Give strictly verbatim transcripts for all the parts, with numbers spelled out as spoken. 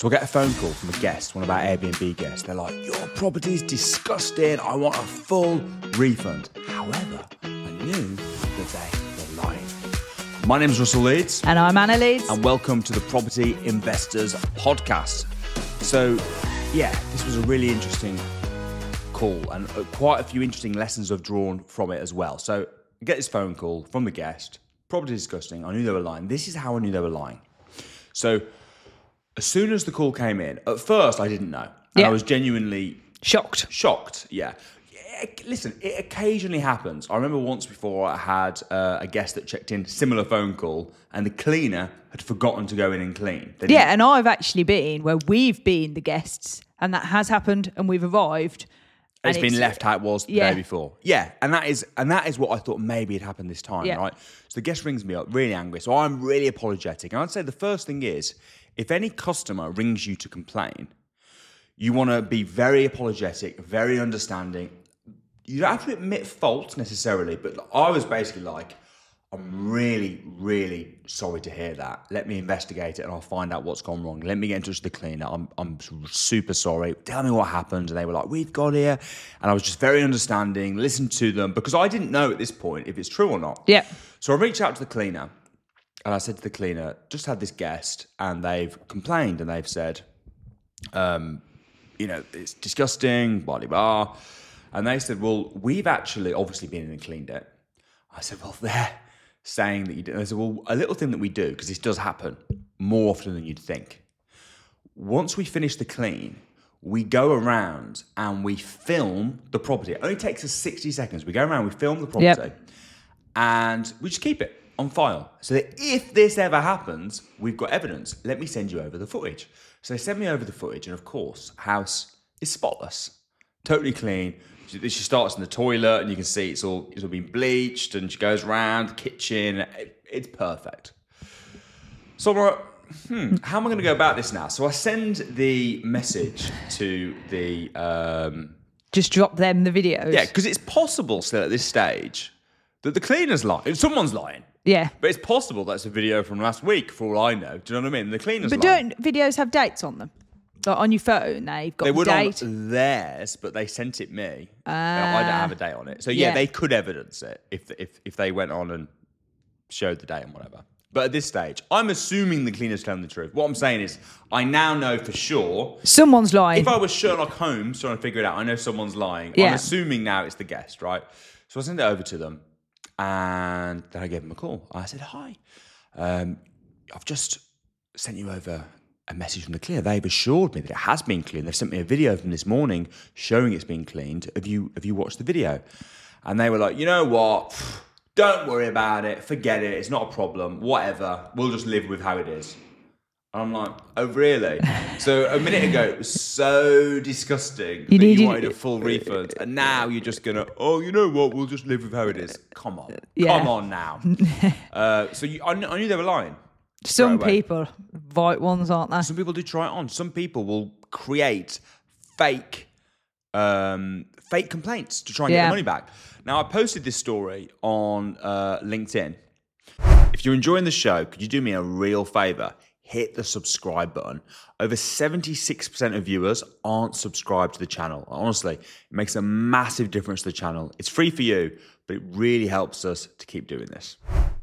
So I get a phone call from a guest, one of our Airbnb guests. They're like, your property's disgusting. I want a full refund. However, I knew that they were lying. My name is Russell Leeds. And I'm Anna Leeds. And welcome to the Property Investors Podcast. So, yeah, this was a really interesting call and quite a few interesting lessons I've drawn from it as well. So I get this phone call from the guest. Property disgusting. I knew they were lying. This is how I knew they were lying. So as soon as the call came in, at first I didn't know. And yeah. I was genuinely shocked. Shocked, yeah. yeah. Listen, it occasionally happens. I remember once before I had uh, a guest that checked in, similar phone call, and the cleaner had forgotten to go in and clean. They yeah, and I've actually been where we've been the guests, and that has happened, and we've arrived. It's been it's, left how it was the yeah. day before. Yeah, and that is and that is what I thought maybe had happened this time, yeah. right? So the guest rings me up, really angry. So I'm really apologetic. And I'd say the first thing is, if any customer rings you to complain, you want to be very apologetic, very understanding. You don't have to admit fault necessarily, but I was basically like, I'm really, really sorry to hear that. Let me investigate it and I'll find out what's gone wrong. Let me get in touch with the cleaner. I'm I'm super sorry. Tell me what happened. And they were like, we've got here. And I was just very understanding, listened to them, because I didn't know at this point if it's true or not. Yeah. So I reached out to the cleaner and I said to the cleaner, just had this guest and they've complained and they've said, um, you know, it's disgusting, blah, blah, blah. And they said, well, we've actually obviously been in and cleaned it. I said, well, they're saying that you do. I said, well, a little thing that we do, because this does happen more often than you'd think. Once we finish the clean, we go around and we film the property. It only takes us sixty seconds. We go around, we film the property, yep. and we just keep it on file. So that if this ever happens, we've got evidence. Let me send you over the footage. So they send me over the footage, and of course, house is spotless, totally clean. She starts in the toilet, and you can see it's all it's all been bleached, and she goes around the kitchen. It, it's perfect. So I'm like, hmm, how am I going to go about this now? So I send the message to the um, just drop them the videos. Yeah, because it's possible still at this stage that the cleaner's lying. Someone's lying. Yeah, but it's possible that's a video from last week, for all I know. Do you know what I mean? The cleaner's but lying. But don't videos have dates on them? Like on your phone, they've got they the would date. On theirs, but they sent it me. Uh, I don't have a date on it. So yeah, yeah, they could evidence it if if if they went on and showed the date and whatever. But at this stage, I'm assuming the cleaner's telling the truth. What I'm saying is, I now know for sure someone's lying. If I was Sherlock Holmes trying to figure it out, I know someone's lying. Yeah. I'm assuming now it's the guest, right? So I send it over to them, and then I gave them a call. I said, "Hi, um, I've just sent you over a message from the cleaner. They've assured me that it has been cleaned. They've sent me a video from this morning showing it's been cleaned. Have you have you watched the video?" And they were like, "You know what? Don't worry about it. Forget it. It's not a problem. Whatever. We'll just live with how it is." And I'm like, "Oh, really?" So a minute ago, it was so disgusting you that needed, you wanted a full refund. And now you're just going to, oh, you know what? We'll just live with how it is. Come on. Yeah. Come on now. uh, so you, I, kn- I knew they were lying. Some people, right ones, aren't they? Some people do try it on. Some people will create fake um, fake complaints to try and yeah. get the money back. Now, I posted this story on uh, LinkedIn. If you're enjoying the show, could you do me a real favour? Hit the subscribe button. Over seventy-six percent of viewers aren't subscribed to the channel. Honestly, it makes a massive difference to the channel. It's free for you, but it really helps us to keep doing this.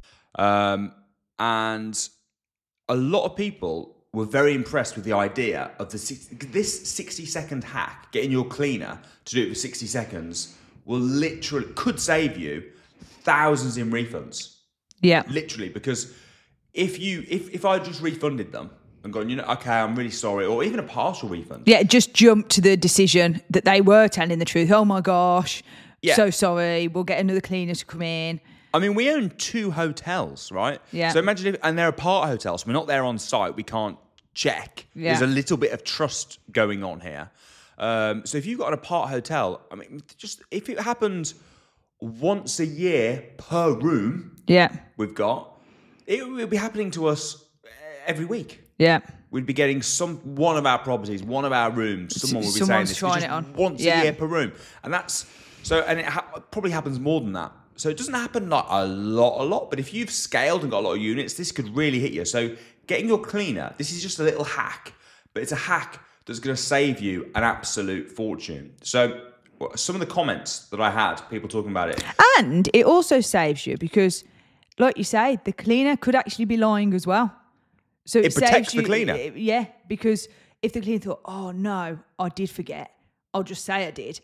Um, and a lot of people were very impressed with the idea of the this sixty second hack, getting your cleaner to do it for sixty seconds, will literally, could save you thousands in refunds. Yeah. Literally, because if you, if, if I just refunded them and gone, you know, okay, I'm really sorry, or even a partial refund. Yeah, just jump to the decision that they were telling the truth. Oh my gosh, yeah. so sorry, we'll get another cleaner to come in. I mean, we own two hotels, right? Yeah. So imagine if, and they're apart hotels. We're not there on site. We can't check. Yeah. There's a little bit of trust going on here. Um, so if you've got an apart hotel, I mean, just if it happened once a year per room, yeah, we've got, it would be happening to us every week. Yeah. We'd be getting some one of our properties, one of our rooms. Someone would be Someone's saying this trying just it on. once Yeah. a year per room, and that's so. And it ha- probably happens more than that. So it doesn't happen like a lot, a lot. But if you've scaled and got a lot of units, this could really hit you. So getting your cleaner, this is just a little hack. but it's a hack that's going to save you an absolute fortune. So some of the comments that I had, people talking about it. And it also saves you because, like you say, the cleaner could actually be lying as well. So it, it protects saves you, the cleaner. Yeah, because if the cleaner thought, oh no, I did forget, I'll just say I did.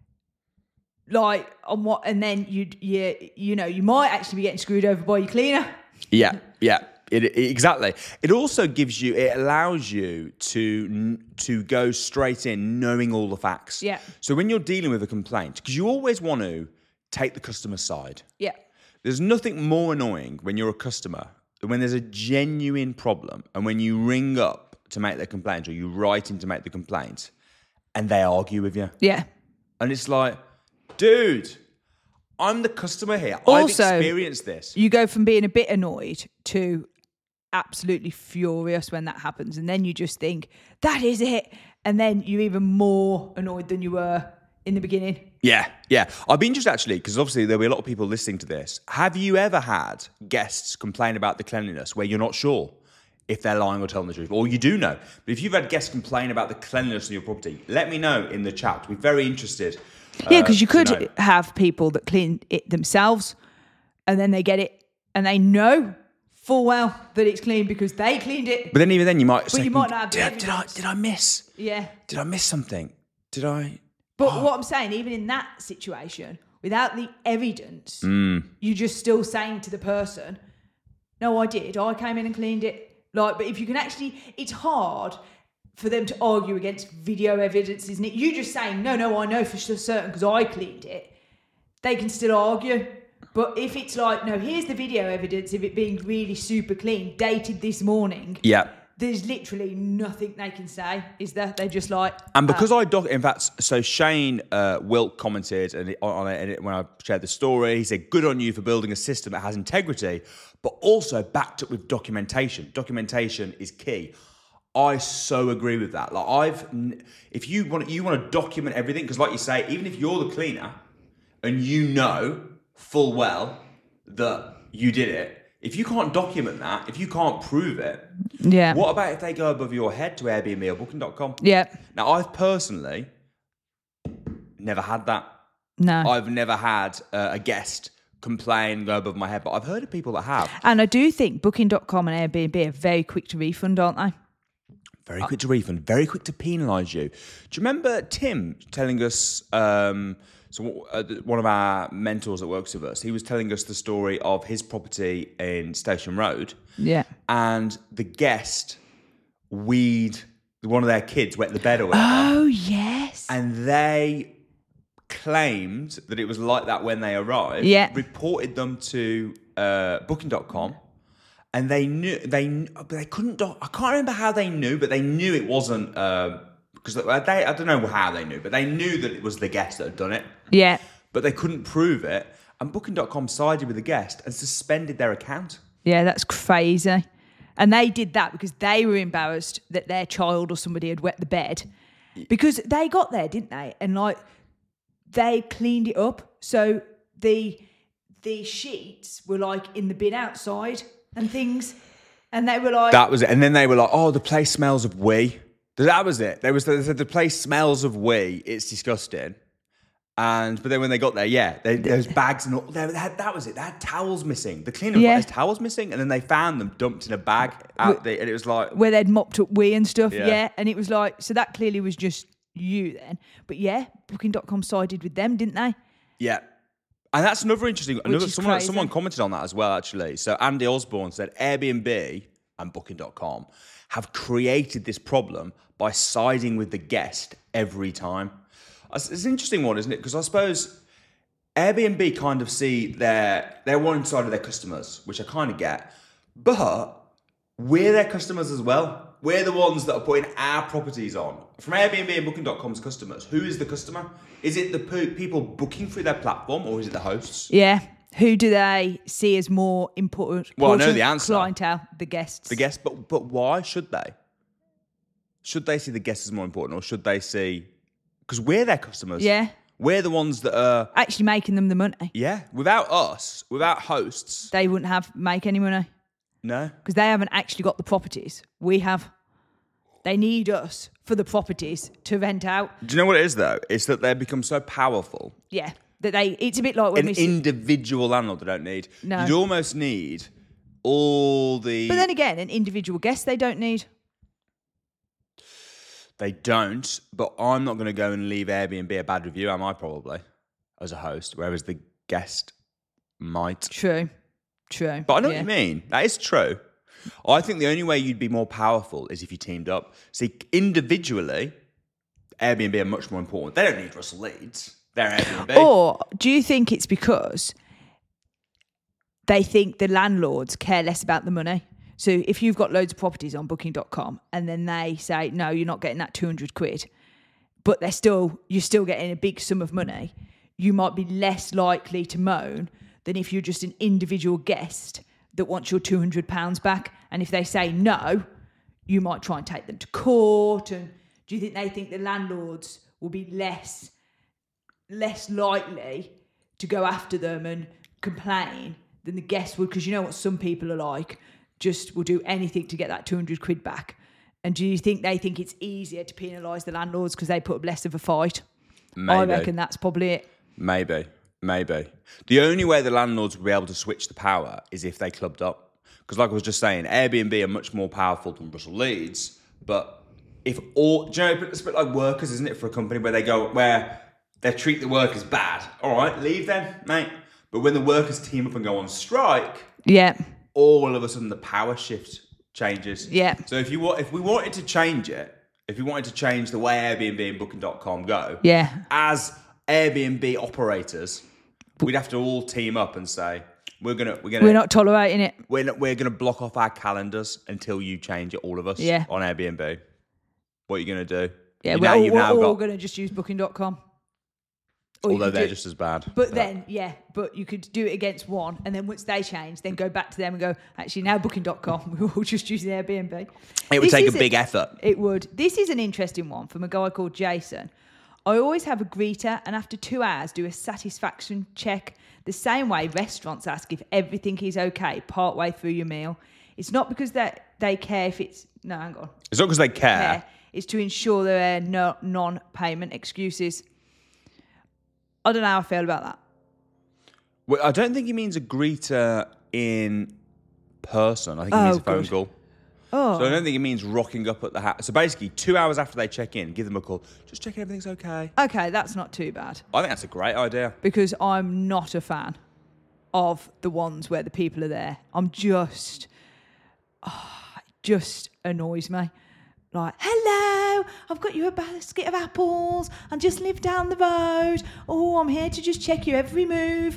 Like on what, and then you'd, you, you know, you might actually be getting screwed over by your cleaner. Yeah, yeah. It, it, exactly. It also gives you, it allows you to to go straight in knowing all the facts. Yeah. So when you're dealing with a complaint, because you always want to take the customer's side. Yeah. There's nothing more annoying when you're a customer, when there's a genuine problem and when you ring up to make the complaint or you write in to make the complaint and they argue with you. Yeah. And it's like, dude, I'm the customer here. Also, I've experienced this. You go from being a bit annoyed to absolutely furious when that happens, and then you just think that is it, and then you're even more annoyed than you were in the beginning. Yeah, yeah. I'd be interested actually, because obviously there'll be a lot of people listening to this. Have you ever had guests complain about the cleanliness where you're not sure if they're lying or telling the truth, or you do know? But if you've had guests complain about the cleanliness of your property, let me know in the chat. We're very interested. Yeah, because you uh, could know. have people that clean it themselves, and then they get it, and they know full well that it's clean because they cleaned it. But then even then you might. But say, you might not have the did, I, did I evidence. did I miss? Yeah. Did I miss something? Did I? But Oh. what I'm saying, even in that situation, without the evidence, Mm. you're just still saying to the person, no, I did. I came in and cleaned it. Like, but if you can actually, it's hard for them to argue against video evidence, isn't it? You just saying, no, no, I know for certain because I cleaned it. They can still argue. But if it's like, no, here's the video evidence of it being really super clean, dated this morning. Yeah. There's literally nothing they can say, is there? They're just like... And because uh, I doc, in fact, so Shane uh, Wilk commented and on it, and it when I shared the story. He said, "Good on you for building a system that has integrity, but also backed up with documentation. Documentation is key." I so agree with that. Like I've, if you want, you want to document everything because, like you say, even if you're the cleaner and you know full well that you did it. If you can't document that, if you can't prove it, yeah. what about if they go above your head to Airbnb or Booking dot com? Yeah. Now, I've personally never had that. No. I've never had uh, a guest complain, go above my head, but I've heard of people that have. And I do think Booking dot com and Airbnb are very quick to refund, aren't they? Very quick to refund, very quick to penalise you. Do you remember Tim telling us... Um, So uh, one of our mentors that works with us, he was telling us the story of his property in Station Road. Yeah. And the guest weed, one of their kids wet the bed or whatever. Oh, yes. And they claimed that it was like that when they arrived. Yeah. Reported them to uh, Booking dot com. And they knew, they but they couldn't, doc- I can't remember how they knew, but they knew it wasn't... Uh, Because they, I don't know how they knew, but they knew that it was the guest that had done it. Yeah. But they couldn't prove it. And Booking dot com sided with the guest and suspended their account. Yeah, that's crazy. And they did that because they were embarrassed that their child or somebody had wet the bed. Because they got there, didn't they? And like, they cleaned it up. So the the sheets were like in the bin outside and things. And they were like... That was it. And then they were like, oh, the place smells of wee. That was it. There was they said the place smells of wee. It's disgusting. And but then when they got there, yeah, they, there was bags and all. They had, that was it. They had towels missing. The cleaner Yeah. had towels missing, and then they found them dumped in a bag out there, and it was like where they'd mopped up wee and stuff. Yeah. Yeah. And it was like, so that clearly was just you then. But yeah, Booking dot com sided with them, didn't they? yeah. And that's another interesting. Another is someone crazy. someone commented on that as well. Actually, so Andy Osborne said Airbnb and Booking dot com have created this problem by siding with the guest every time. It's it's an interesting one, isn't it? Because I suppose Airbnb kind of see their, they're one side of their customers, which I kind of get, but we're their customers as well. We're the ones that are putting our properties on. From Airbnb and Booking dot com's customers, who is the customer? Is it the po- people booking through their platform or is it the hosts? Yeah. Who do they see as more important? Well, I know important the answer. Clientele, the guests. The guests, but but why should they? Should they see the guests as more important, or should they see? Because we're their customers. Yeah. We're the ones that are. Actually making them the money. Yeah. Without us, without hosts, They wouldn't have make any money no. because they haven't actually got the properties. We have. They need us for the properties to rent out. Do you know what it is, though? It's that they've become so powerful. Yeah. That they, it's a bit like when An we... see- individual landlord they don't need. No. You'd almost need all the... But then again, an individual guest they don't need. They don't, but I'm not going to go and leave Airbnb a bad review, am I, probably, as a host, whereas the guest might. True. True. But I know yeah. what you mean. That is true. I think the only way you'd be more powerful is if you teamed up. See, individually, Airbnb are much more important. They don't need Russell Leeds. They're Airbnb. Or do you think it's because they think the landlords care less about the money? So if you've got loads of properties on booking dot com and then they say, no, you're not getting that two hundred quid, but they're still, you're still getting a big sum of money, you might be less likely to moan than if you're just an individual guest that wants your two hundred pounds back. And if they say no, you might try and take them to court. And do you think they think the landlords will be less, less likely to go after them and complain than the guests would? Because you know what some people are like, just will do anything to get that two hundred quid back. And do you think they think it's easier to penalise the landlords because they put up less of a fight? Maybe. I reckon that's probably it. Maybe. Maybe. The only way the landlords would be able to switch the power is if they clubbed up. Because like I was just saying, Airbnb are much more powerful than Russell Leeds. But if all... Do you know, it's a bit like workers, isn't it, for a company where they go... Where they treat the workers bad. All right, leave then, mate. But when the workers team up and go on strike... Yeah. all of a sudden the power shift changes. Yeah. So if you want, if we wanted to change it, if we wanted to change the way Airbnb and booking dot com go, Yeah. as Airbnb operators, we'd have to all team up and say, we're gonna we're gonna We're not tolerating it. we're not, we're gonna block off our calendars until you change it, all of us, Yeah. on Airbnb. What are you gonna do? Yeah, You we're now- all, you've we're now all got- going to just use booking dot com. Or you although could they're do- just as bad. But then, yeah, but you could do it against one, and then once they change, then go back to them and go, actually, now booking dot com, we're all just using Airbnb. it would This take a is big effort. It would. This is an interesting one from a guy called Jason. I always have a greeter, and after two hours, do a satisfaction check. The same way restaurants ask if everything is okay partway through your meal. It's not because that they care if it's... No, hang on. It's not because they care. Care. It's to ensure there are no non-payment excuses. I don't know how I feel about that. Well, I don't think he means a greeter in person. I think he Oh, means a phone good. call. Oh, So I don't think it means rocking up at the house. So basically, two hours after they check in, give them a call. Just checking everything's okay. okay, that's not too bad I think that's a great idea. because I'm not a fan of the ones where the people are there. I'm just, oh, it just annoys me. Like, hello, I've got you a basket of apples. I just live down the road. Oh, I'm here to just check your every move.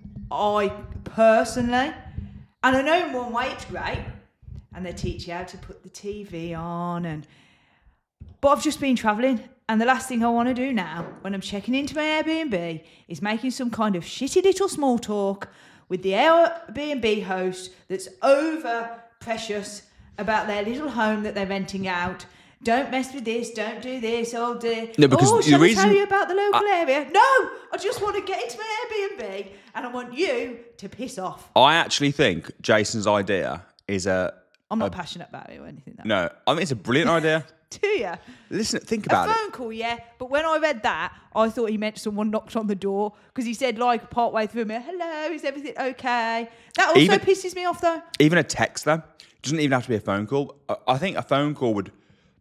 I personally, and I know in one way it's great, and they teach you how to put the T V on, and but I've just been travelling, and the last thing I want to do now when I'm checking into my Airbnb is making some kind of shitty little small talk with the Airbnb host that's over precious about their little home that they're renting out. Don't mess with this, don't do this, oh dear. No, because oh, the shall reason- I tell you about the local area? No, I just want to get into my Airbnb and I want you to piss off. I actually think Jason's idea is a... I'm not passionate about it or anything. Though. No, I think it's a brilliant idea. Do you? Listen, think A about it. phone call, yeah. But when I read that, I thought he meant someone knocked on the door because he said, like, part way through me, hello, is everything okay? That also Even- pisses me off, though. Even a text, though. It doesn't even have to be a phone call. I- I think a phone call would...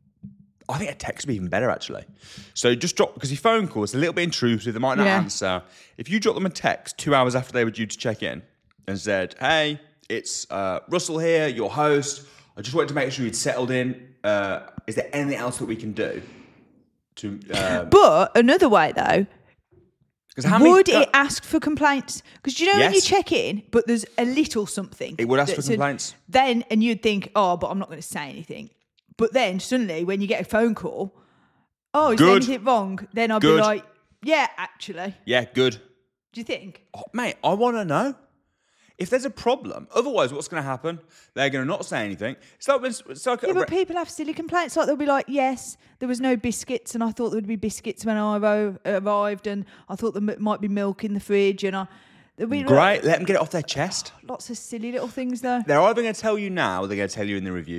I think a text would be even better, actually. So just drop... Because your phone call is a little bit intrusive. They might not Yeah. answer. If you drop them a text two hours after they were due to check in and said, hey, it's uh, Russell here, your host. I just wanted to make sure you'd settled in. Uh, is there anything else that we can do? To um, But another way, though, 'cause how many- would it ask for complaints? Because do you know when you Yes. check in, but there's a little something. It would ask for that's a- complaints. Then, and you'd think, oh, but I'm not going to say anything. But then suddenly, when you get a phone call, oh, is there Good. anything wrong? Then I'd Good. be like, yeah, actually. Yeah, good. Do you think? Oh, mate, I want to know. If there's a problem, otherwise what's going to happen? They're going to not say anything. It's like, when- it's like a Yeah, but re- people have silly complaints. Like they'll be like, yes, there was no biscuits, and I thought there would be biscuits when I arro- arrived, and I thought there m- might be milk in the fridge, and I. There'll be Great, let them get it off their chest. lots of silly little things, though. They're either going to tell you now or they're going to tell you in the reviews.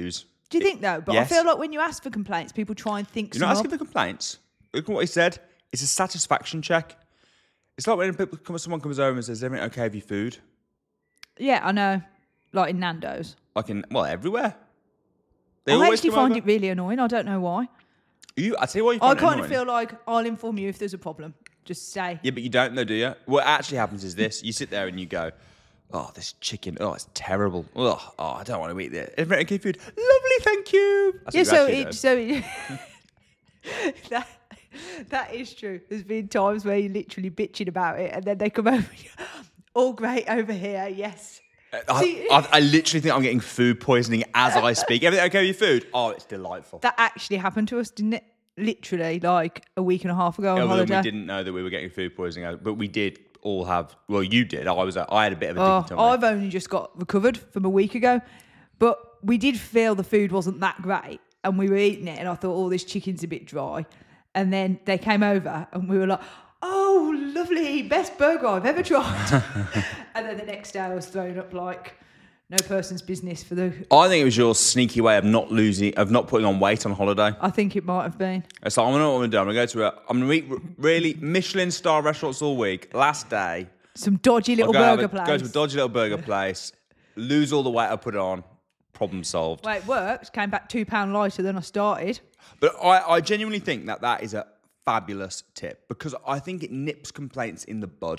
Do you think though? But yes. I feel like when you ask for complaints, people try and think. You're not asking up. for complaints. Look at what he said. It's a satisfaction check. It's like when people come, someone comes over and says, "Is everything okay with your food?" Yeah, I know. Like in Nando's. Like in well, everywhere. They I always actually come find over. it really annoying. I don't know why. You, I tell you what, you I find it kind annoying. of feel like I'll inform you if there's a problem. Just say. Yeah, but you don't know, do you? What actually happens is this: you sit there and you go, "Oh, this chicken, oh, it's terrible. Oh, oh I don't want to eat this. Everything okay food, lovely, thank you." That's Yeah, what you so actually it, do. so it, that that is true. There's been times where you're literally bitching about it, and then they come over. And you're, all great over here, yes. I, See- I, I literally think I'm getting food poisoning as I speak. Everything okay with your food? Oh, it's delightful. That actually happened to us, didn't it? Literally, like a week and a half ago on Other than holiday. we didn't know that we were getting food poisoning, but we did all have. Well, you did. I was. I had a bit of a Oh, dicky tummy. I've only just got recovered from a week ago, but we did feel the food wasn't that great, and we were eating it, and I thought, oh, this chicken's a bit dry, and then they came over, and we were like, oh, lovely, best burger I've ever tried, and then the next day I was throwing up like no person's business for the. I think it was your sneaky way of not losing, of not putting on weight on holiday. I think it might have been. It's like, I'm gonna know what I'm gonna do. I'm gonna go to a. I'm gonna eat r- really Michelin star restaurants all week. Last day, Some dodgy I'll little go, have burger a- place. go to a dodgy little burger place, lose all the weight I put on, problem solved. Well, it worked. Came back two pound lighter than I started. But I, I genuinely think that that is a fabulous tip because I think it nips complaints in the bud.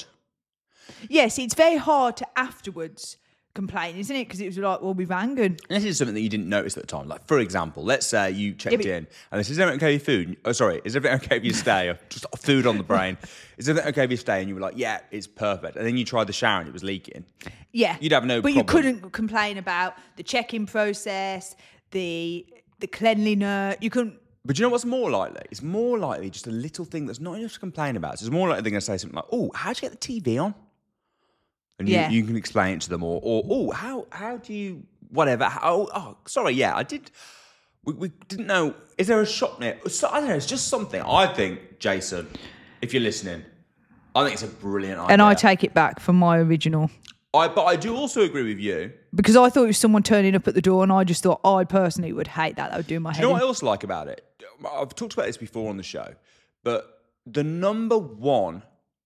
Yes, it's very hard to afterwards complain, isn't it? Because it was like, well, we've angered. And this is something that you didn't notice at the time. Like, for example, let's say you checked Yeah, but- in and this is everything okay with your food? Oh, sorry, is everything okay with your stay? Or just food on the brain. Is everything okay with your stay? And you were like, yeah, it's perfect. And then you tried the shower and it was leaking. Yeah, You'd have no But you problem. couldn't complain about the check-in process, the the cleanliness. You couldn't. But do you know what's more likely? It's more likely just a little thing that's not enough to complain about. So it's more likely they're going to say something like, oh, how'd you get the T V on? And you, Yeah. you can explain it to them. Or, or oh, how how do you, whatever. How, oh, sorry, yeah, I did, we, we didn't know. Is there a shop near? So, I don't know, it's just something. I think, Jason, if you're listening, I think it's a brilliant idea. And I take it back from my original. I, but I do also agree with you. Because I thought it was someone turning up at the door, and I just thought I personally would hate that. That would do my Do head you know in. what I also like about it? I've talked about this before on the show, but the number one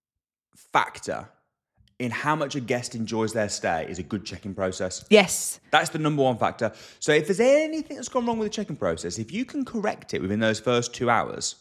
factor in how much a guest enjoys their stay is a good check-in process. Yes. That's the number one factor. So if there's anything that's gone wrong with the check-in process, if you can correct it within those first two hours,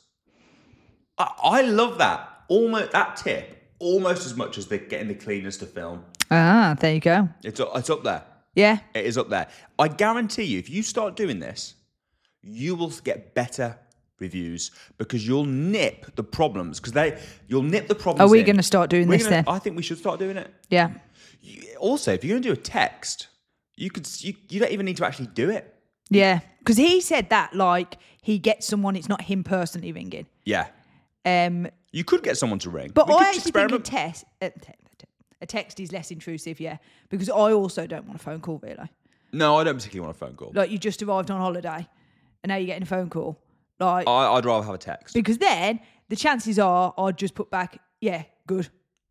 I, I love that. Almost that tip, almost as much as the getting the cleaners to film. Ah, there you go. It's it's up there. Yeah. It is up there. I guarantee you, if you start doing this, you will get better reviews because you'll nip the problems. Because they, you'll nip the problems. Are we in. going to start doing We're this gonna- then? I think we should start doing it. Yeah. You- Also, if you're going to do a text, you could you, you don't even need to actually do it. Yeah. Because he said that like he gets someone, it's not him personally ringing. Yeah, Um, you could get someone to ring. But We I could actually experiment. think a test, a, te- a text is less intrusive, yeah. Because I also don't want a phone call, really. No, I don't particularly want a phone call. Like you just arrived on holiday, and now you're getting a phone call. Like I, I'd rather have a text. because then the chances are I'd just put back, yeah, good.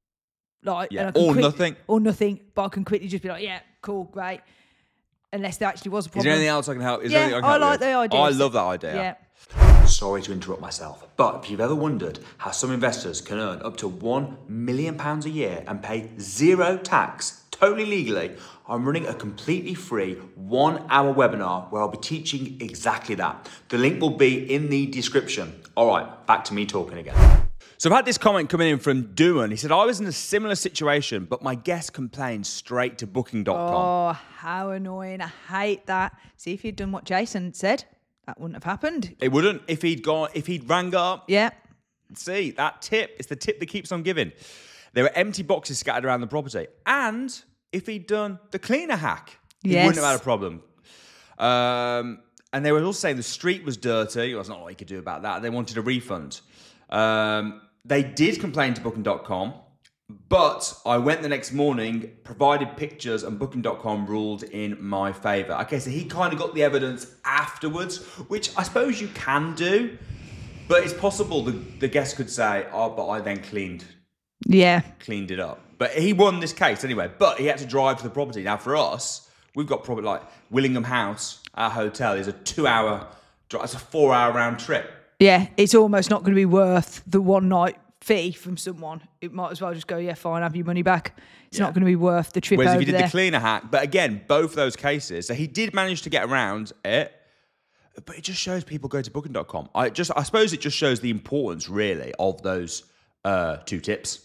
Like Yeah, and I can or quick- nothing. or nothing. But I can quickly just be like, yeah, cool, great. Unless there actually was a Is problem. there anything else I can help? Is Yeah, there anything I, I can help like with? the idea. I love that idea. Yeah. Sorry to interrupt myself, but if you've ever wondered how some investors can earn up to one million pounds a year and pay zero tax totally legally, I'm running a completely free one hour webinar where I'll be teaching exactly that. The link will be in the description. All right, back to me talking again. So I've had this comment coming in from Duan. He said, I was in a similar situation, but my guest complained straight to booking dot com. Oh, how annoying. I hate that. See, if you'd done what Jason said, that wouldn't have happened. It wouldn't if he'd gone, if he'd rang up. Yeah. See, that tip, it's the tip that keeps on giving. There were empty boxes scattered around the property. And if he'd done the cleaner hack, he Yes. wouldn't have had a problem. Um, and they were also saying the street was dirty. Well, there's not a lot you could do about that. They wanted a refund. Um, they did complain to booking dot com, but I went the next morning, provided pictures, and booking dot com ruled in my favour. Okay, so he kind of got the evidence afterwards, which I suppose you can do, but it's possible the, the guest could say, oh, but I then cleaned Yeah. cleaned it up. But he won this case anyway, but he had to drive to the property. Now, for us, we've got probably like Willingham House our hotel is a two-hour drive. It's a four-hour round trip. Yeah, it's almost not going to be worth the one night fee from someone. It might as well just go, yeah, fine, have your money back. It's Yeah. not going to be worth the trip Whereas over if you did there. the cleaner hack, but again, both those cases, so he did manage to get around it, but it just shows people go to booking dot com. I just, I suppose it just shows the importance, really, of those uh, two tips.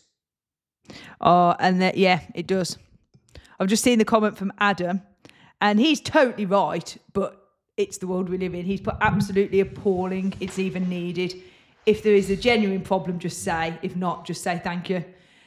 Oh, and that, yeah, it does. I've just seen the comment from Adam, and he's totally right, but it's the world we live in. He's put absolutely appalling. It's even needed. If there is a genuine problem, just say. If not, just say thank you.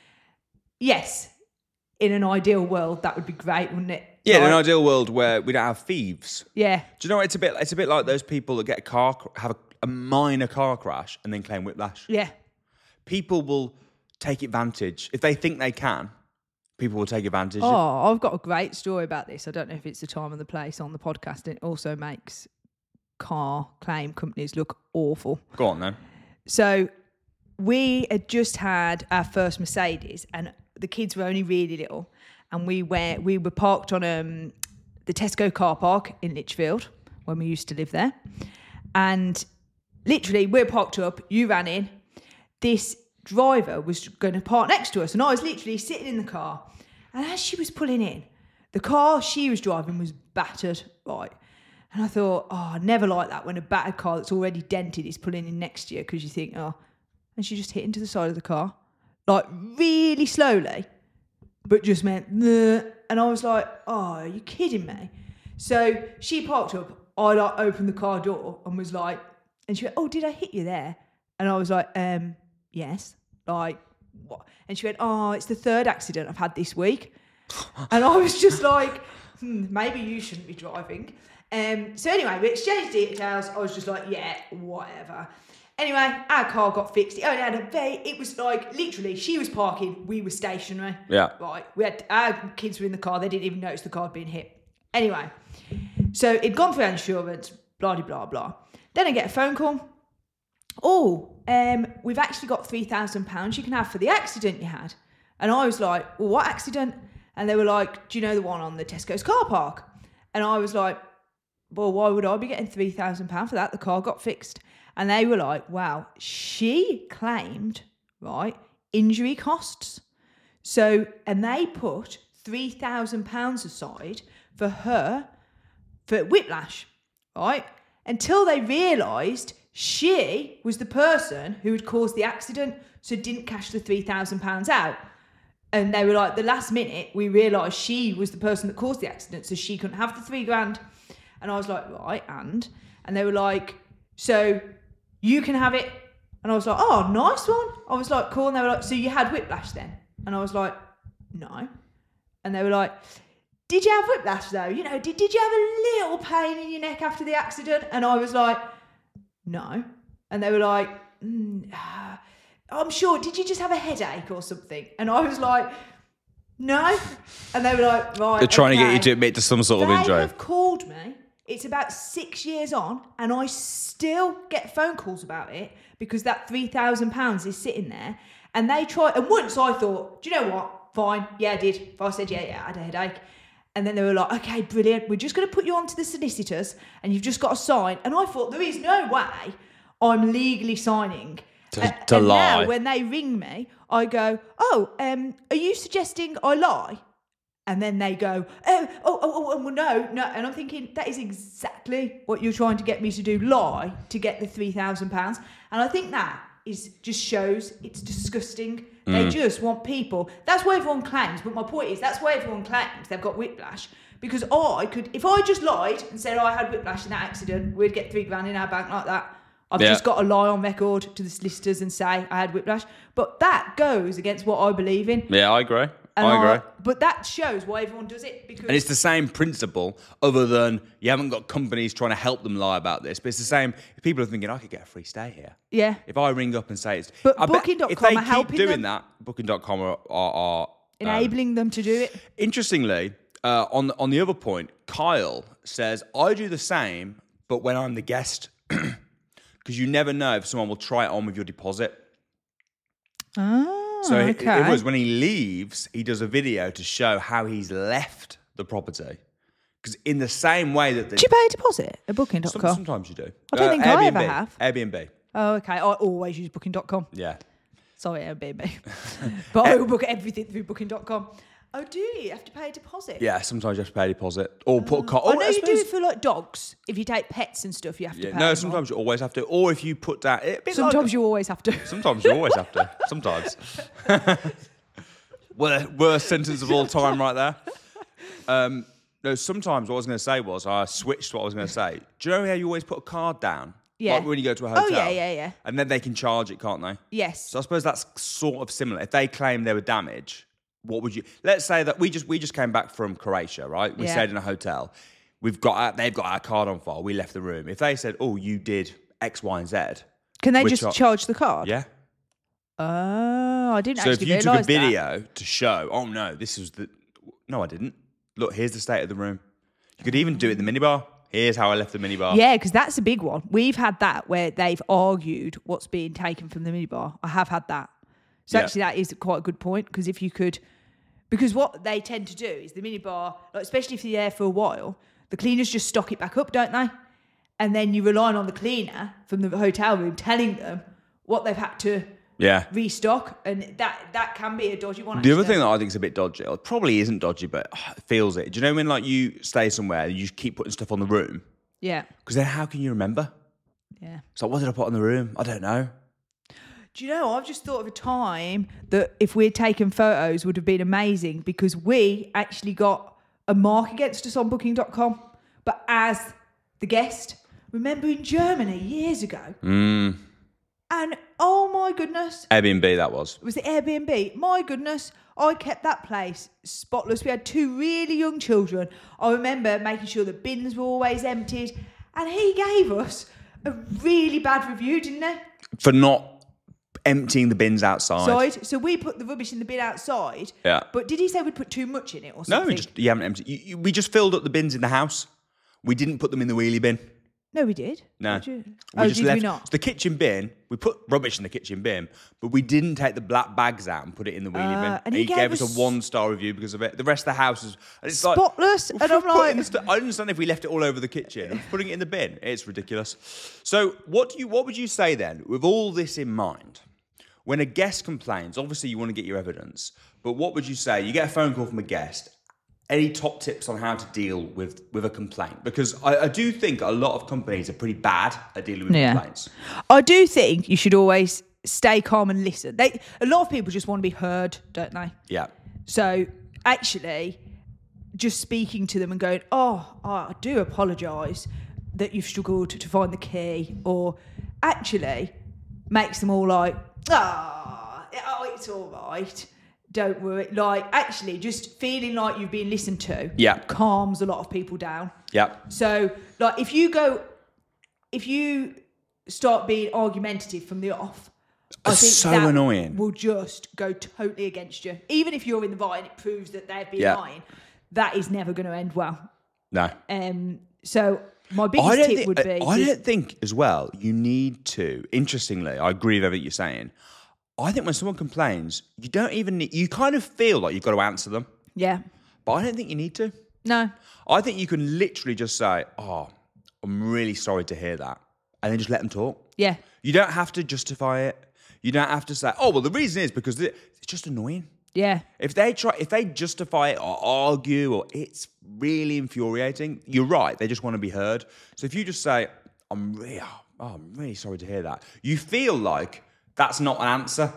Yes, in an ideal world, that would be great, wouldn't it? Yeah, in an Like, ideal world where we don't have thieves. yeah, Do you know what? It's a bit, it's a bit like those people that get a car, cr- have a, a minor car crash and then claim whiplash. yeah. People will take advantage if they think they can. People will take advantage. Oh, I've got a great story about this. I don't know if it's the time and the place on the podcast. It also makes car claim companies look awful. Go on then. So we had just had our first Mercedes, and the kids were only really little, and we were we were parked on um, the Tesco car park in Lichfield when we used to live there, and literally we're parked up. You ran in. This driver was going to park next to us, and I was literally sitting in the car. And as she was pulling in, the car she was driving was battered, right? And I thought, oh, I never like that when a battered car that's already dented is pulling in next to you, because you think, oh, and she just hit into the side of the car, like really slowly, but just meant, Bleh. And I was like, oh, are you kidding me? So she parked up, I like opened the car door and was like, and she went, oh, did I hit you there? And I was like, um, yes. Like, what? And she went, oh, it's the third accident I've had this week. And I was just like, hmm, maybe you shouldn't be driving. Um, so anyway, we exchanged details. I was just like, yeah, whatever. Anyway, our car got fixed. It only had a very, it was like, literally, she was parking, we were stationary. Yeah. Right. We had, our kids were in the car, they didn't even notice the car had been hit. Anyway, so it'd gone through our insurance, blah, blah, blah, blah. Then I get a phone call. Oh, um, we've actually got three thousand pounds you can have for the accident you had. And I was like, well, what accident? And they were like, do you know the one on the Tesco's car park? And I was like, well, why would I be getting three thousand pounds for that? The car got fixed. And they were like, wow, she claimed, right, injury costs. So, and they put three thousand pounds aside for her, for whiplash, right? Until they realised she was the person who had caused the accident, so didn't cash the three thousand pounds out. And they were like, the last minute, we realised she was the person that caused the accident, so she couldn't have the three grand. And I was like, right, and? And they were like, so you can have it. And I was like, oh, nice one. I was like, cool. And they were like, so you had whiplash then? And I was like, no. And they were like, did you have whiplash though? You know, did, did you have a little pain in your neck after the accident? And I was like, no. And they were like, mm, uh, I'm sure, did you just have a headache or something? And I was like, no. And they were like, right. They're trying okay. to get you to admit to some sort of They injury. have called me. It's about six years on, and I still get phone calls about it because that three thousand pounds is sitting there. And they try, and once I thought, do you know what? Fine. Yeah, I did. If I said, yeah, yeah, I had a headache. And then they were like, okay, brilliant. We're just going to put you on to the solicitors and you've just got to sign. And I thought, there is no way I'm legally signing. To, and, to and lie. now when they ring me, I go, oh, um, are you suggesting I lie? And then they go, oh, oh, oh, oh, well, no, no. And I'm thinking, that is exactly what you're trying to get me to do, lie, to get the three thousand pounds. And I think that is just shows it's disgusting. Mm. They just want people. That's why everyone claims. But my point is, that's why everyone claims they've got whiplash. Because I could, if I just lied and said oh, I had whiplash in that accident, we'd get three grand in our bank like that. I've yeah. just got to lie on record to the solicitors and say I had whiplash. But that goes against what I believe in. Yeah, I agree. And I agree. I, but that shows why everyone does it. Because And it's the same principle, other than you haven't got companies trying to help them lie about this. But it's the same. If people are thinking, I could get a free stay here. Yeah. If I ring up and say it's... But I bet booking dot com if they are keep helping doing them. that, booking dot com are... are, are enabling um, them to do it. Interestingly, uh, on, on the other point, Kyle says, I do the same, but when I'm the guest, because you never know if someone will try it on with your deposit. Oh. So okay. it was when he leaves, he does a video to show how he's left the property. Because in the same way that... The, Do you pay a deposit at booking dot com? some, sometimes you do. I don't Uh, think I Airbnb, ever have. Airbnb. Oh, okay. I always use booking dot com. Yeah. Sorry, Airbnb. But I will book everything through booking dot com. Oh, do you? You have to pay a deposit? Yeah, sometimes you have to pay a deposit. Or put a car... I oh, know you do suppose- it for like dogs. If you take pets and stuff, you have to Yeah, pay. no, more. sometimes you always have to. Or if you put down... a bit Sometimes like, you always have to. Sometimes you always have to. Sometimes. Worst, worst sentence of all time right there. Um, no, sometimes what I was going to say was, I switched what I was going to say. Do you know how you always put a card down? Yeah. Like when you go to a hotel. Oh, yeah, yeah, yeah. And then they can charge it, can't they? Yes. So I suppose that's sort of similar. If they claim there were damage, what would you... Let's say that we just we just came back from Croatia, right? We Yeah. stayed in a hotel. We've got our, they've got our card on file. We left the room. If they said, oh, you did X, Y, and Z... Can they Which just are- charge the card? Yeah. Oh, I didn't So if actually you took a realise that. video to show, oh no, this was the... No, I didn't. Look, here's the state of the room. You could even do it in the minibar. Here's how I left the minibar. Yeah, because that's a big one. We've had that where they've argued what's being taken from the minibar. I have had that. So Yeah. actually, that is quite a good point because if you could, because what they tend to do is the minibar, like especially if you're there for a while, the cleaners just stock it back up, don't they? And then you're relying on the cleaner from the hotel room telling them what they've had to Yeah. restock, and that that can be a dodgy one. The other actually. thing that I think is a bit dodgy, or probably isn't dodgy, but it feels it. Do you know when like you stay somewhere and you just keep putting stuff on the room? yeah, Because then how can you remember? yeah. It's like, what did I put on the room? I don't know. Do you know, I've just thought of a time that if we'd taken photos would have been amazing because we actually got a mark against us on booking dot com, but as the guest. Remember in Germany years ago? Mm. And oh my goodness, Airbnb, that was. it was the Airbnb. My goodness, I kept that place spotless. We had two really young children. I remember making sure the bins were always emptied. And he gave us a really bad review, didn't he? For not emptying the bins outside. Side. So we put the rubbish in the bin outside. Yeah. But did he say we'd put too much in it or No, something? we just you haven't emptied. You, you, we just filled up the bins in the house. We didn't put them in the wheelie bin. No, we did. No. Did you? We Oh, just did left we not? the kitchen bin. We put rubbish in the kitchen bin, but we didn't take the black bags out and put it in the wheelie Uh, bin. and he gave, gave us us- a one star review because of it. The rest of the house is and it's like, Spotless. we're And I'm putting like- the stu- I understand if we left it all over the kitchen and putting it in the bin. It's ridiculous. So what do you? What would you say then, with all this in mind? When a guest complains, obviously you want to get your evidence, but what would you say? You get a phone call from a guest. Any top tips on how to deal with, with a complaint? Because I, I do think a lot of companies are pretty bad at dealing with Yeah. complaints. I do think you should always stay calm and listen. They, a lot of people just want to be heard, don't they? Yeah. So actually, just speaking to them and going, oh, I do apologise that you've struggled to find the key, or actually makes them all like, ah, oh, it's all right. Don't worry. Like, actually, just feeling like you've been listened to Yeah. calms a lot of people down. Yeah. So, like, if you go, if you start being argumentative from the off, I It's think so that annoying. will just go totally against you. Even if you're in the right and it proves that they've been Yeah. lying, that is never going to end well. No. Um. So, my biggest I don't, tip think, would be, I just- don't think as well, you need to, interestingly, I agree with everything you're saying. I think when someone complains, you don't even need, you kind of feel like you've got to answer them, yeah, but I don't think you need to. no, I think you can literally just say, oh, I'm really sorry to hear that. And then just let them talk. yeah, You don't have to justify it. You don't have to say, oh, well, the reason is because it- it's just annoying. yeah, If they try, if they justify it or argue, or it's really infuriating, you're right. They just want to be heard. So if you just say, "I'm really, oh, I'm really sorry to hear that," you feel like that's not an answer.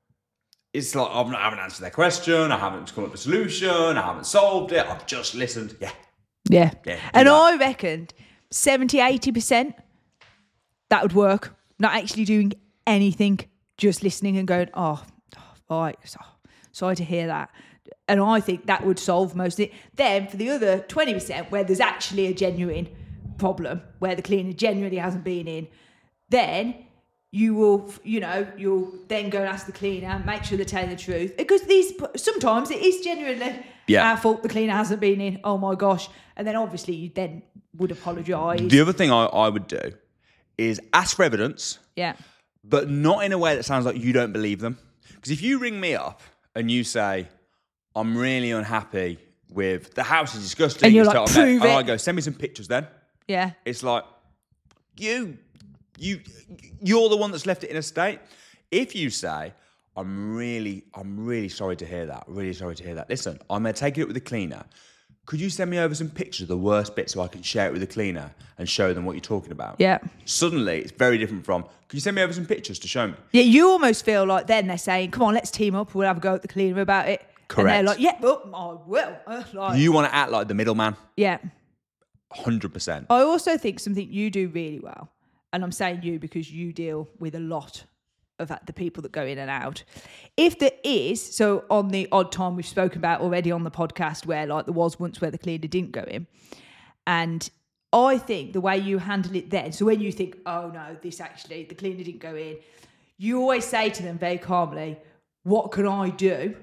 It's like I've not, I haven't answered their question. I haven't come up with a solution. I haven't solved it. I've just listened. Yeah, yeah. Yeah, do And that. I reckoned seventy, eighty percent that would work. Not actually doing anything, just listening and going, oh, oh right, so, sorry to hear that. And I think that would solve most of it. Then for the other twenty percent, where there's actually a genuine problem, where the cleaner genuinely hasn't been in, then you will, you know, you'll then go and ask the cleaner, make sure they're telling the truth. Because these, sometimes it is genuinely Yeah. our fault the cleaner hasn't been in. Oh my gosh. And then obviously you then would apologise. The other thing I, I would do is ask for evidence, Yeah. but not in a way that sounds like you don't believe them. Because if you ring me up and you say, I'm really unhappy with the house is disgusting. And you're It's like, total mess." "Prove And it." I go, send me some pictures then. Yeah. It's like, you, you, you're the one that's left it in a state. If you say, I'm really, I'm really sorry to hear that. Really sorry to hear that. Listen, I'm going to take it up with the cleaner. Could you send me over some pictures of the worst bits so I can share it with the cleaner and show them what you're talking about? Yeah. Suddenly, it's very different from, could you send me over some pictures to show me? Yeah, you almost feel like then they're saying, come on, let's team up. We'll have a go at the cleaner about it. Correct. And they're like, yeah, but I will. Uh, like, You want to act like the middleman. yeah. one hundred percent. I also think something you do really well, and I'm saying you because you deal with a lot of the people that go in and out. If there is, so on the odd time we've spoken about already on the podcast where like there was once where the cleaner didn't go in, and I think the way you handle it then, so when you think, oh no, this actually, the cleaner didn't go in, you always say to them very calmly, what can I do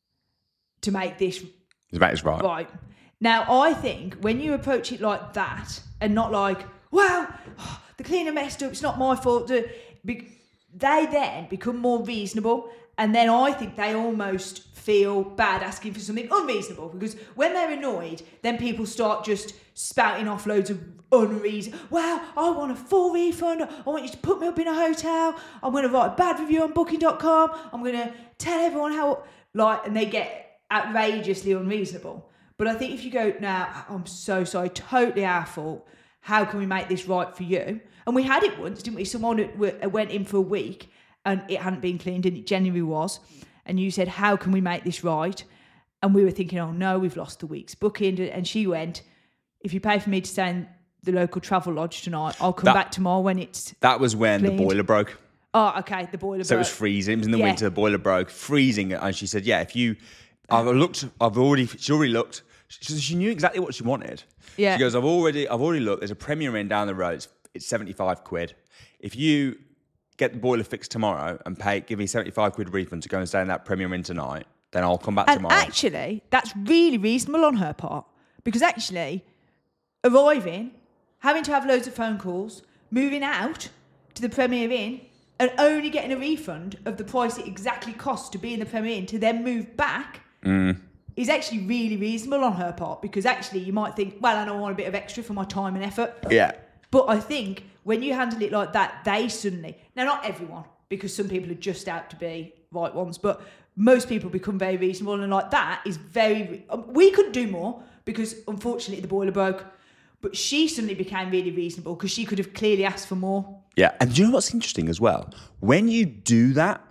to make this That is right. right? Now, I think when you approach it like that and not like, well, oh, the cleaner messed up, it's not my fault, the- be- they then become more reasonable, and then I think they almost feel bad asking for something unreasonable, because when they're annoyed, then people start just spouting off loads of unreason. Well, I want a full refund. I want you to put me up in a hotel. I'm going to write a bad review on booking dot com. I'm going to tell everyone how, like, and they get outrageously unreasonable. But I think if you go, now, I'm so sorry, totally our fault. How can we make this right for you? And we had it once, didn't we? Someone that went in for a week and it hadn't been cleaned, and it genuinely was. And you said, how can we make this right? And we were thinking, oh no, we've lost the week's booking. And she went, if you pay for me to stay in the local travel lodge tonight, I'll come That- back tomorrow when it's... That was when cleaned. the boiler broke. Oh, okay, the boiler So it broke. was freezing. It was in the Yeah. winter. The boiler broke, freezing. And she said, "Yeah, if you, I've looked. I've already. She already looked. She, she knew exactly what she wanted. Yeah. She goes, I've already. I've already looked. There's a Premier Inn down the road. It's, it's seventy-five quid. If you get the boiler fixed tomorrow and pay, give me seventy-five quid refund to go and stay in that Premier Inn tonight, then I'll come back And tomorrow." actually, that's really reasonable on her part, because actually, arriving, having to have loads of phone calls, moving out to the Premier Inn, and only getting a refund of the price it exactly costs to be in the Premier Inn to then move back Mm. is actually really reasonable on her part, because actually you might think, well, I don't want a bit of extra for my time and effort. Yeah. But I think when you handle it like that, they suddenly, now not everyone, because some people are just out to be right ones, but most people become very reasonable, and like that is very, we couldn't do more because unfortunately the boiler broke, but she suddenly became really reasonable because she could have clearly asked for more. Yeah. And do you know what's interesting as well? When you do that,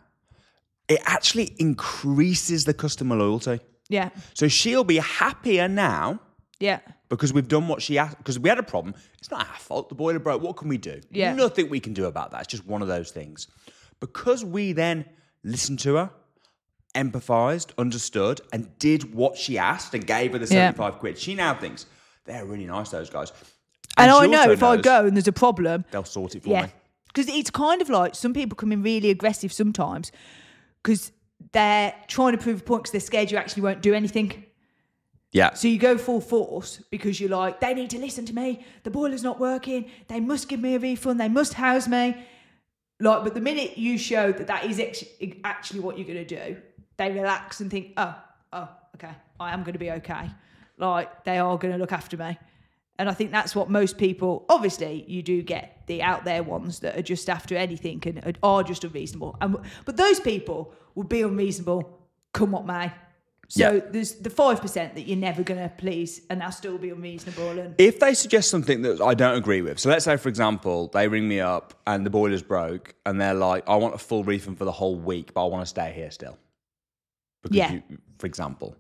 it actually increases the customer loyalty. Yeah, So she'll be happier now yeah, because we've done what she asked. Because we had a problem. It's not our fault. The boiler broke. What can we do? Yeah. Nothing we can do about that. It's just one of those things. Because we then listened to her, empathised, understood, and did what she asked and gave her the Yeah. seventy-five quid, she now thinks, they're really nice, those guys. And, I she know also if I knows go and there's a problem, they'll sort it for yeah, me. because it's kind of like some people come in really aggressive sometimes because they're trying to prove a point because they're scared you actually won't do anything. Yeah. So you go full force because you're like, they need to listen to me. The boiler's not working. They must give me a refund. They must house me. Like, but the minute you show that that is ex- actually what you're going to do, they relax and think, oh, oh, okay, I am going to be okay. Like, they are going to look after me. And I think that's what most people, obviously, you do get the out there ones that are just after anything and are just unreasonable. And, but those people will be unreasonable come what may. So Yeah. there's the five percent that you're never going to please, and they'll still be unreasonable. And If they suggest something that I don't agree with, so let's say, for example, they ring me up and the boiler's broke and they're like, I want a full refund for the whole week, but I want to stay here still. Because Yeah. you, for example,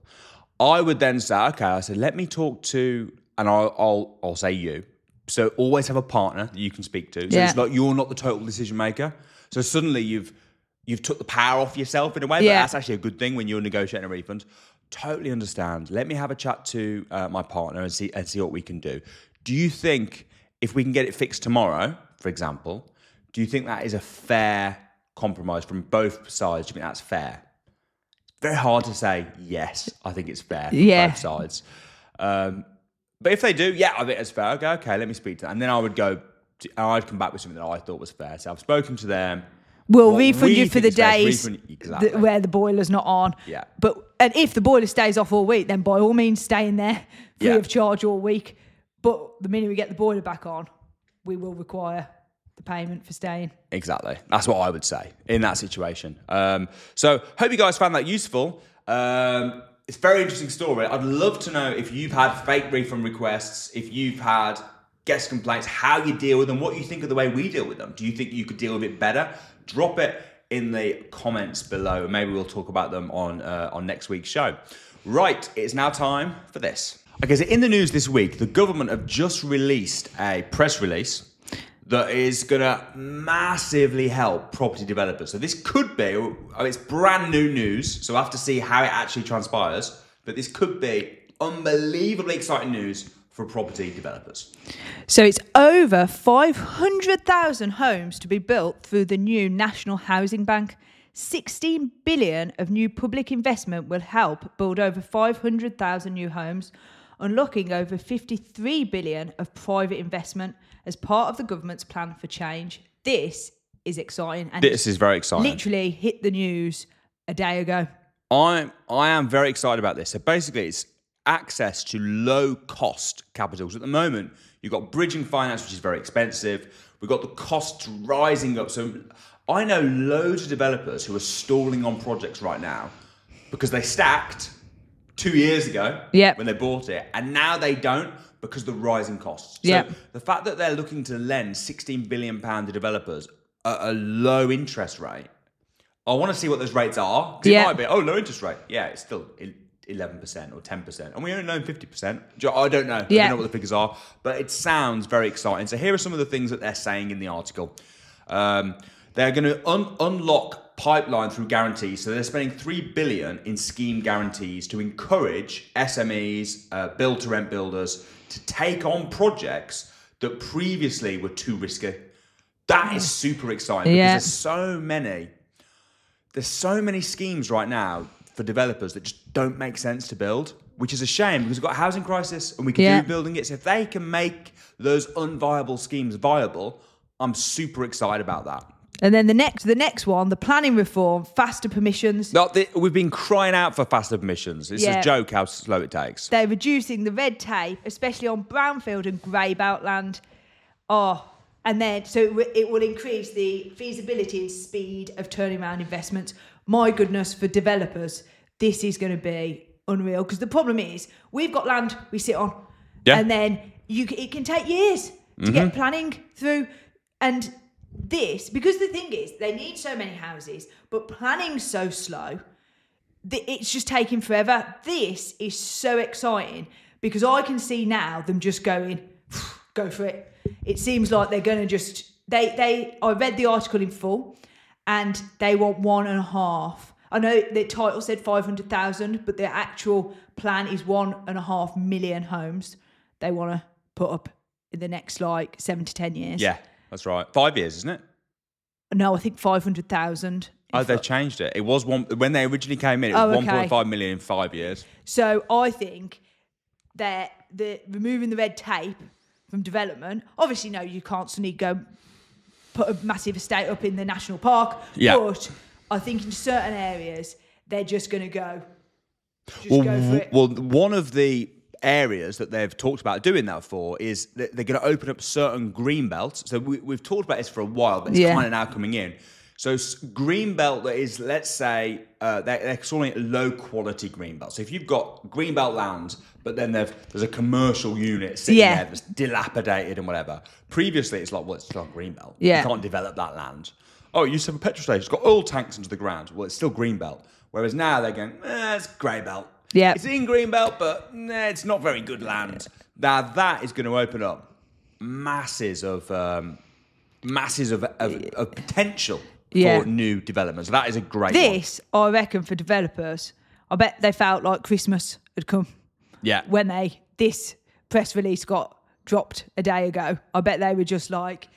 I would then say, okay, I said, let me talk to, and I'll, I'll, I'll say you. So always have a partner that you can speak to. So Yeah. it's like you're not the total decision maker. So suddenly you've you've took the power off yourself in a way, but Yeah. that's actually a good thing when you're negotiating a refund. Totally understand. Let me have a chat to uh, my partner and see and see what we can do. Do you think if we can get it fixed tomorrow, for example, do you think that is a fair compromise from both sides? Do you think that's fair? It's very hard to say yes. I think it's fair from Yeah. both sides. Um, but if they do, yeah, I think it's fair. I go, okay, let me speak to them. And then I would go, to, and I'd come back with something that I thought was fair. So I've spoken to them. We'll what refund we you for think the is fair is days refund- exactly. that, where the boiler's not on. Yeah. But and if the boiler stays off all week, then by all means stay in there free Yeah. of charge all week. But the minute we get the boiler back on, we will require the payment for staying. Exactly. That's what I would say in that situation. Um, so hope you guys found that useful. Um, it's a very interesting story. I'd love to know if you've had fake refund requests, if you've had guest complaints, how you deal with them, what you think of the way we deal with them. Do you think you could deal with it better? Drop it in the comments below. Maybe we'll talk about them on uh, on next week's show. Right, it's now time for this. Okay, so in the news this week, the government have just released a press release that is going to massively help property developers. So this could be, oh, it's brand new news, so we'll have to see how it actually transpires, but this could be unbelievably exciting news for property developers. So it's over five hundred thousand homes to be built through the new National Housing Bank. sixteen billion of new public investment will help build over five hundred thousand new homes, unlocking over fifty-three billion of private investment as part of the government's plan for change. This is exciting. And This is very exciting. literally hit the news a day ago. I I am very excited about this. So basically, it's access to low-cost capitals. At the moment, you've got bridging finance, which is very expensive. We've got the costs rising up. So I know loads of developers who are stalling on projects right now because they stacked two years ago Yep. when they bought it, and now they don't because of the rising costs. So Yep. the fact that they're looking to lend sixteen billion pounds to developers at a low interest rate, I want to see what those rates are. 'Cause Yeah. it might be, oh, low interest rate. Yeah, it's still eleven percent or ten percent. And we only loan fifty percent. I don't know. I Yeah. don't know what the figures are. But it sounds very exciting. So here are some of the things that they're saying in the article. Um, they're going to un- unlock pipeline through guarantees. So they're spending three billion dollars in scheme guarantees to encourage S M Es, uh, build-to-rent builders to take on projects that previously were too risky. That is super exciting Yeah. because there's so many... There's so many schemes right now for developers that just don't make sense to build, which is a shame because we've got a housing crisis and we can Yeah. do building it. So if they can make those unviable schemes viable, I'm super excited about that. And then the next, the next one, the planning reform, faster permissions. Not the, we've been crying out for faster permissions. It's Yeah. a joke how slow it takes. They're reducing the red tape, especially on brownfield and grey belt land. Oh, and then so it wi- it will increase the feasibility and speed of turning around investments. My goodness, for developers, this is going to be unreal. Because the problem is, we've got land we sit on, Yeah. and then you c- it can take years to get planning through. And this, because the thing is, they need so many houses, but planning's so slow. th- It's just taking forever. This is so exciting because I can see now them just going, go for it. It seems like they're going to just they they. I read the article in full, and they want one and a half. I know the title said five hundred thousand, but the actual plan is one and a half million homes they want to put up in the next like seven to ten years. Yeah, that's right. Five years, isn't it? No, I think five hundred thousand. Oh, they've changed it. It was one when they originally came in. It was Oh, okay. one point five million in five years. So I think that the removing the red tape from development. Obviously, no, you can't suddenly go put a massive estate up in the national park. Yeah. But I think in certain areas they're just going to go. Just Well, go for it. well, one of the areas that they've talked about doing that for is that they're going to open up certain green belts. So we, we've talked about this for a while, but it's Yeah. kind of now coming in. So s- green belt that is, let's say, uh, they're, they're calling it low quality green belt. So if you've got green belt land, but then there's there's a commercial unit sitting Yeah. there that's dilapidated and whatever. Previously, it's like, well, it's not green belt. Yeah. You can't develop that land. Oh, you used to have a petrol station. It's got oil tanks under the ground. Well, it's still green belt. Whereas now they're going, eh, it's grey belt. Yeah. It's in green belt, but nah, it's not very good land. Now that is going to open up masses of um, masses of, of, of potential Yeah. for new developments. So that is a great one. This, I reckon, for developers, I bet they felt like Christmas had come Yeah. when they this press release got dropped a day ago. I bet they were just like,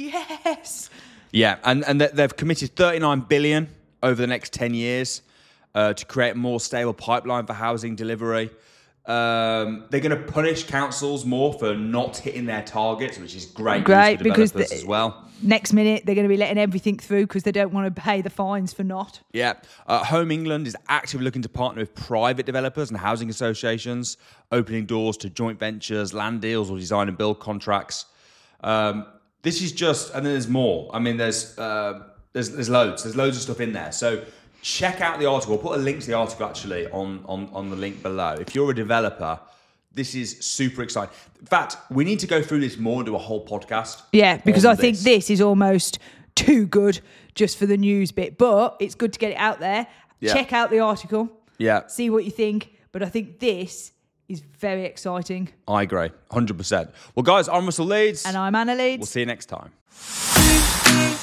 yes. Yeah, and and they- they've committed thirty-nine billion over the next ten years uh, to create a more stable pipeline for housing delivery. Um, they're going to punish councils more for not hitting their targets, which is great, Great, news for because developers the- as well. Next minute, they're going to be letting everything through because they don't want to pay the fines for not. Yeah. Uh, Home England is actively looking to partner with private developers and housing associations, opening doors to joint ventures, land deals, or design and build contracts. Um, this is just, and then there's more. I mean, there's, uh, there's there's loads. There's loads of stuff in there. So check out the article. I'll put a link to the article actually on, on, on the link below. If you're a developer, this is super exciting. In fact, we need to go through this more and do a whole podcast. Yeah, because on I think this. this is almost too good just for the news bit, but it's good to get it out there. Yeah. Check out the article, Yeah, see what you think. But I think this is very exciting. I agree. one hundred percent. Well, guys, I'm Russell Leeds. And I'm Anna Leeds. We'll see you next time.